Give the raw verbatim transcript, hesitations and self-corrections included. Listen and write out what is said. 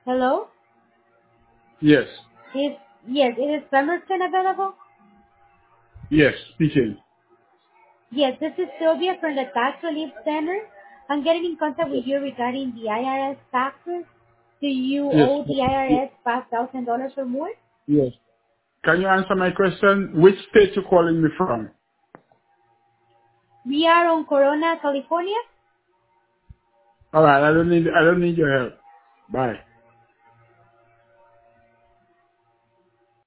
Hello? Yes. Is yes, is Pemberton available? Yes. Speaking. Yes, this is Sylvia from the Tax Relief Center. I'm getting in contact with Yes. you regarding the I R S taxes. Do you Yes. owe the I R S five thousand dollars or more? Yes. Can you answer my question? Which state you calling me from? We are on Corona, California. All right. I don't need. I don't need your help. Bye.